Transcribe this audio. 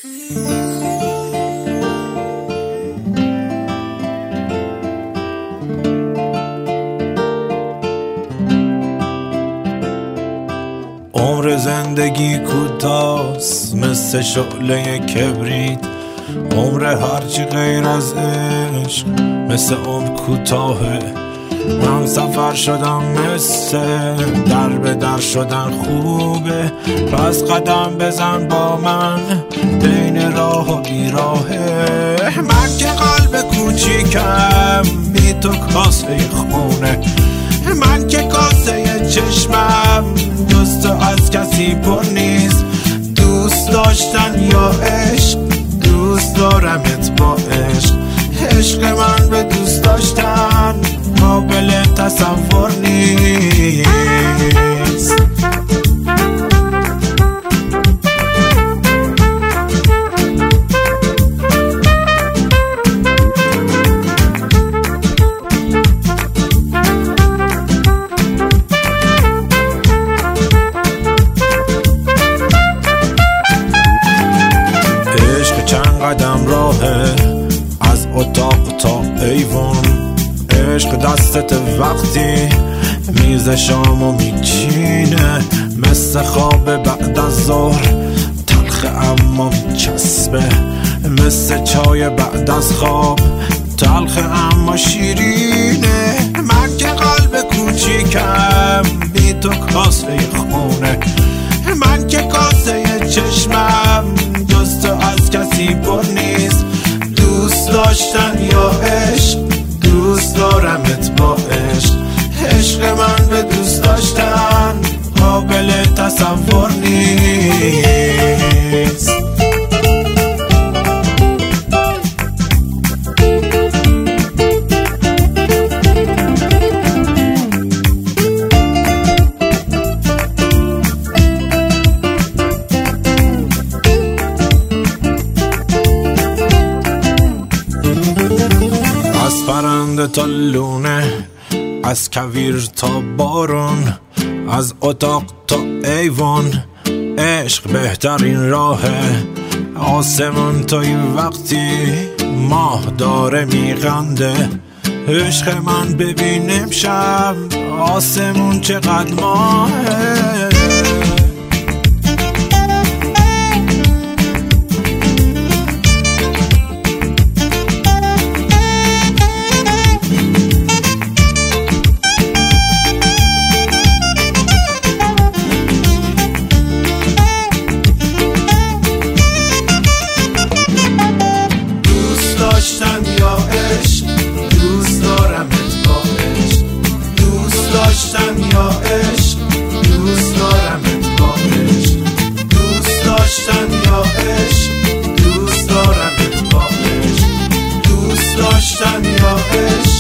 عمر زندگی کوتاست مثل شعله کبریت، عمر هرچی غیر از عشق مثل عمر کوتاهه. من سفر شدم مثل در به در شدن خوبه، پس قدم بزن با من بین راه و بیراهه. من که قلب کوچیکم بی تو کاسه خونه، من که کاسه چشمم جز تو از کسی پر نیست. دوست داشتن یا عشق، دوست دارمت با عشق. عشق من به دوست داشتن قابل تصور نیست. چند قدم راهه از اتاق تا ایوان، عشق دستت وقتی میز شامو میچینه، مثل خواب بعد از ظهر تلخ اما میچسبه، مثل چای بعد از خواب تلخ اما شیرینه. من که قلب کوچیکم بی تو کاسه خونه، من که کاسه چشمم جز تو از کسی پر نیست. دوست داشتن یا عشق، دوست دارمت با عشق. عشق من به دوست داشتن قابل تصور نیست. از پرنده تا لونه، از کویر تا بارون، از اتاق تا ایوان، عشق بهترین راهه. آسمون تا این وقتی ماه داره میخنده، عشق من ببین امشب آسمون چقدر ماهه. داشتن یا عشق، دوست دارمت با عشق. دوست داشتن یا عشق، دوست دارمت با عشق. دوست داشتن یا عشق، دوست دارمت با عشق. دوست داشتن یا عشق.